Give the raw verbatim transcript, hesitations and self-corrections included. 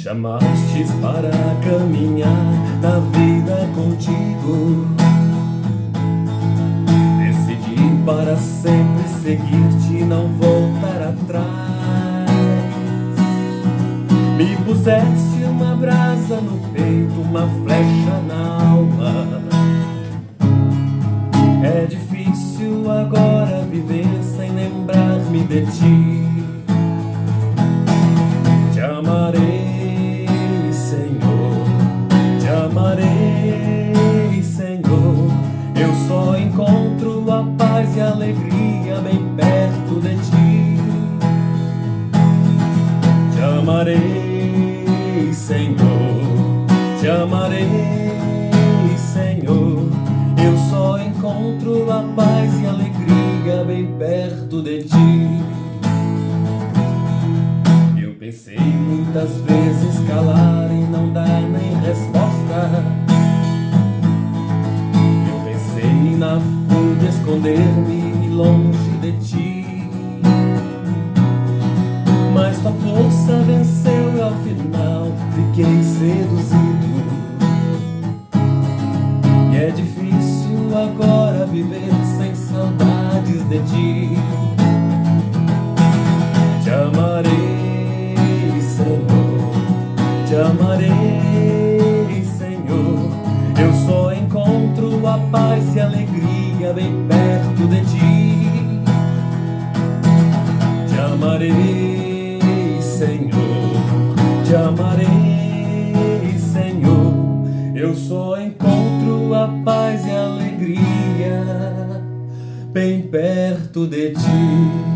chamastes para caminhar na vida contigo. Decidi para sempre seguir-te e não voltar atrás. Me puseste uma brasa no peito, uma flecha na alma. É difícil agora viver sem lembrar-me de ti. Te amarei, Senhor, te amarei, Senhor. Eu só encontro a paz e a alegria bem perto de ti. Te amarei, Senhor, te amarei, Senhor. Eu só encontro a paz e a alegria bem perto de ti. Eu pensei muitas vezes calar e não dar nem resposta. Eu pensei na fuga esconder-me longe de ti. Mas tua força venceu e ao final fiquei seduzido. E é difícil agora viver sem saudades de ti. Te amarei, Senhor, te amarei, Senhor. Eu só encontro a paz e a alegria bem perto de ti. Te amarei, Senhor, te amarei, Senhor. Eu só encontro a paz e a alegria bem perto de ti.